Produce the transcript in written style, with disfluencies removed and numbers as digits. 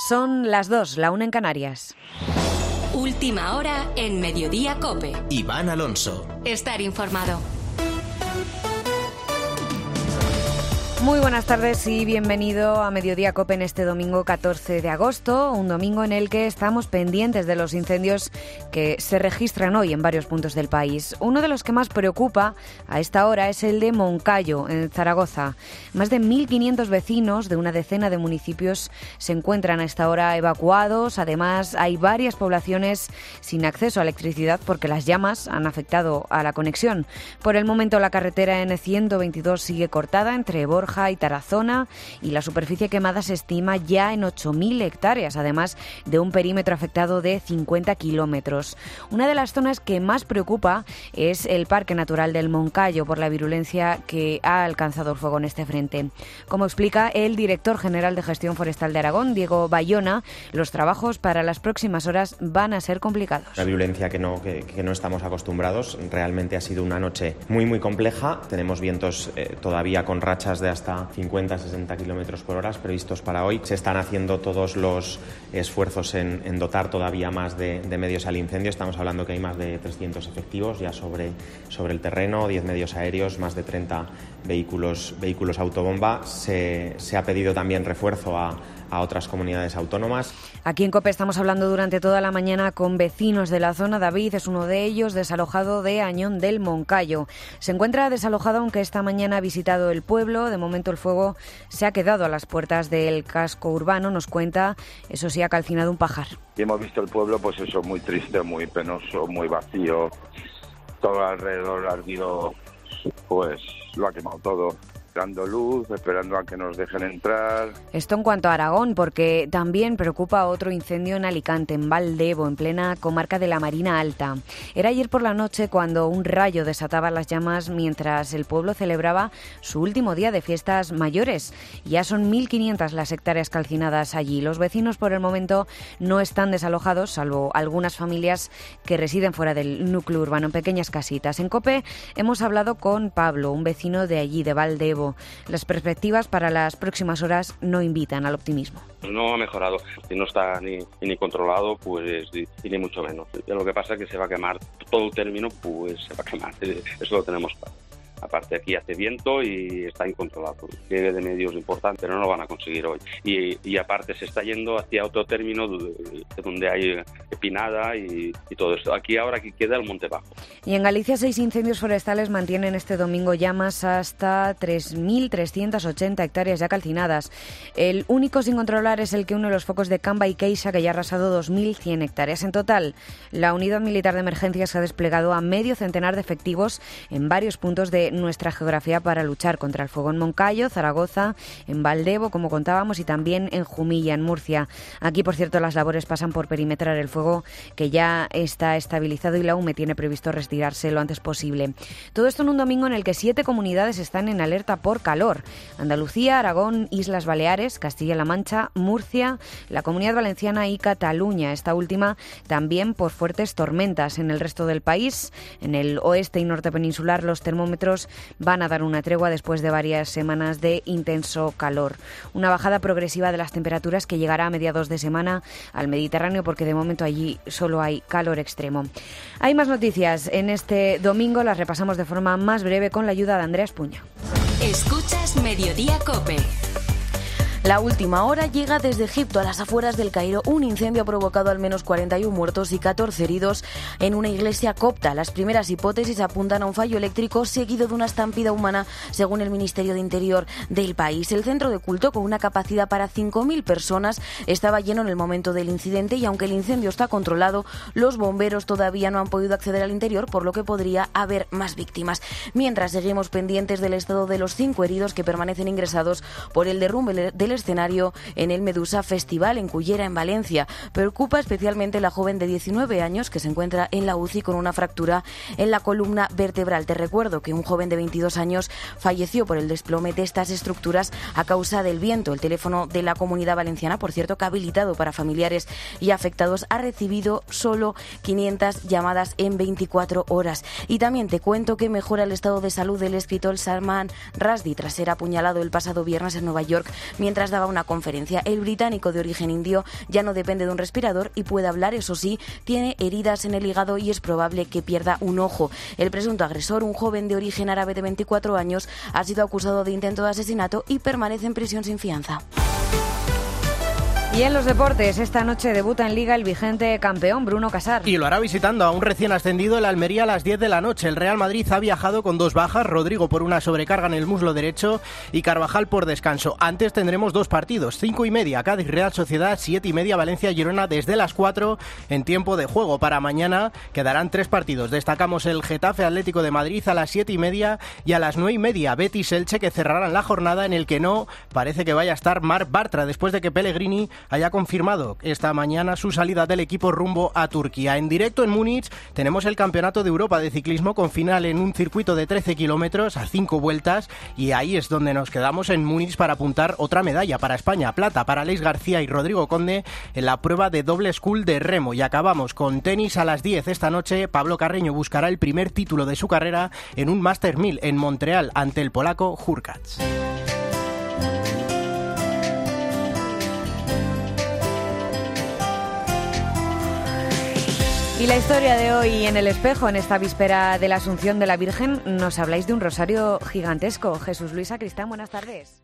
Son las 2, la 1 en Canarias. Última hora en Mediodía COPE. Iván Alonso. Estar informado. Muy buenas tardes y bienvenido a Mediodía COPE en este domingo 14 de agosto, un domingo en el que estamos pendientes de los incendios que se registran hoy en varios puntos del país. Uno de los que más preocupa a esta hora es el de Moncayo, en Zaragoza. Más de 1.500 vecinos de una decena de municipios se encuentran a esta hora evacuados. Además, hay varias poblaciones sin acceso a electricidad porque las llamas han afectado a la conexión. Por el momento, la carretera N122 sigue cortada entre Borja y Tarazona y la superficie quemada se estima ya en 8.000 hectáreas, además de un perímetro afectado de 50 kilómetros. Una de las zonas que más preocupa es el Parque Natural del Moncayo por la virulencia que ha alcanzado el fuego en este frente. Como explica el director general de Gestión Forestal de Aragón, Diego Bayona, los trabajos para las próximas horas van a ser complicados. La violencia que no estamos acostumbrados. Realmente ha sido una noche muy compleja. Tenemos vientos todavía con rachas de hasta 50-60 kilómetros por hora previstos para hoy. Se están haciendo todos los esfuerzos en dotar todavía más de medios al incendio. Estamos hablando que hay más de 300 efectivos ya sobre el terreno, 10 medios aéreos, más de 30 vehículos autobomba. Se ha pedido también refuerzo a otras comunidades autónomas. Aquí en COPE estamos hablando durante toda la mañana con vecinos de la zona. David es uno de ellos, desalojado de Añón del Moncayo. Se encuentra desalojado aunque esta mañana ha visitado el pueblo. De momento el fuego se ha quedado a las puertas del casco urbano, nos cuenta. Eso sí, ha calcinado un pajar. Y hemos visto el pueblo, pues eso, muy triste, muy penoso, muy vacío. Todo alrededor ardido, pues lo ha quemado todo. Dando luz, esperando a que nos dejen entrar. Esto en cuanto a Aragón, porque también preocupa otro incendio en Alicante, en Valdebo, en plena comarca de la Marina Alta. Era ayer por la noche cuando un rayo desataba las llamas mientras el pueblo celebraba su último día de fiestas mayores. Ya son 1.500 las hectáreas calcinadas allí. Los vecinos por el momento no están desalojados, salvo algunas familias que residen fuera del núcleo urbano, en pequeñas casitas. En COPE hemos hablado con Pablo, un vecino de allí, de Valdebo. Las perspectivas para las próximas horas no invitan al optimismo. No ha mejorado. Si no está ni controlado, pues ni mucho menos. Lo que pasa es que se va a quemar. Todo el término, pues se va a quemar. Eso lo tenemos claro. Aparte aquí hace viento y está incontrolado. Tiene de medios importantes, pero no lo van a conseguir hoy. Y aparte se está yendo hacia otro término donde hay pinada y todo esto. Aquí queda el monte bajo. Y en Galicia 6 incendios forestales mantienen este domingo llamas hasta 3.380 hectáreas ya calcinadas. El único sin controlar es el que une los focos de Camba y Queixa, que ya ha arrasado 2.100 hectáreas. En total, la Unidad Militar de Emergencias se ha desplegado a medio centenar de efectivos en varios puntos de nuestra geografía para luchar contra el fuego en Moncayo, Zaragoza, en Valdebo, como contábamos, y también en Jumilla, en Murcia. Aquí, por cierto, las labores pasan por perimetrar el fuego, que ya está estabilizado y la UME tiene previsto retirarse lo antes posible. Todo esto en un domingo en el que 7 comunidades están en alerta por calor. Andalucía, Aragón, Islas Baleares, Castilla-La Mancha, Murcia, la Comunidad Valenciana y Cataluña. Esta última también por fuertes tormentas. En el resto del país, en el oeste y norte peninsular, los termómetros van a dar una tregua después de varias semanas de intenso calor. Una bajada progresiva de las temperaturas que llegará a mediados de semana al Mediterráneo, porque de momento allí solo hay calor extremo. Hay más noticias en este domingo, las repasamos de forma más breve con la ayuda de Andrea Espuña. Escuchas Mediodía COPE. La última hora llega desde Egipto, a las afueras del Cairo. Un incendio ha provocado al menos 41 muertos y 14 heridos en una iglesia copta. Las primeras hipótesis apuntan a un fallo eléctrico seguido de una estampida humana, según el Ministerio de Interior del país. El centro de culto, con una capacidad para 5.000 personas, estaba lleno en el momento del incidente y aunque el incendio está controlado, los bomberos todavía no han podido acceder al interior, por lo que podría haber más víctimas. Mientras, seguimos pendientes del estado de los 5 heridos que permanecen ingresados por el derrumbe del escenario en el Medusa Festival en Cullera, en Valencia. Preocupa especialmente la joven de 19 años que se encuentra en la UCI con una fractura en la columna vertebral. Te recuerdo que un joven de 22 años falleció por el desplome de estas estructuras a causa del viento. El teléfono de la Comunidad Valenciana, por cierto, que habilitado para familiares y afectados, ha recibido solo 500 llamadas en 24 horas. Y también te cuento que mejora el estado de salud del escritor Salman Rushdie tras ser apuñalado el pasado viernes en Nueva York mientras mientras daba una conferencia. El británico de origen indio ya no depende de un respirador y puede hablar, eso sí, tiene heridas en el hígado y es probable que pierda un ojo. El presunto agresor, un joven de origen árabe de 24 años, ha sido acusado de intento de asesinato y permanece en prisión sin fianza. Y en los deportes, esta noche debuta en Liga el vigente campeón Bruno Casar. Y lo hará visitando a un recién ascendido, el Almería, a las 10 de la noche. El Real Madrid ha viajado con 2 bajas, Rodrigo por una sobrecarga en el muslo derecho y Carvajal por descanso. Antes tendremos 2 partidos, 5:30 Cádiz Real Sociedad, 7:30 Valencia Girona desde las 4 en tiempo de juego. Para mañana quedarán 3 partidos. Destacamos el Getafe Atlético de Madrid a las 7:30 y a las 9:30 Betis Elche, que cerrarán la jornada, en el que no parece que vaya a estar Marc Bartra después de que Pellegrini haya confirmado esta mañana su salida del equipo rumbo a Turquía. En directo en Múnich tenemos el Campeonato de Europa de Ciclismo con final en un circuito de 13 kilómetros a 5 vueltas, y ahí es donde nos quedamos en Múnich para apuntar otra medalla para España, plata para Aleix García y Rodrigo Conde en la prueba de doble scull de remo. Y acabamos con tenis a las 10 esta noche. Pablo Carreño buscará el primer título de su carrera en un Master 1000 en Montreal ante el polaco Hurkacz. Y la historia de hoy en El Espejo, en esta víspera de la Asunción de la Virgen, nos habláis de un rosario gigantesco. Jesús Luis Sacristán, buenas tardes.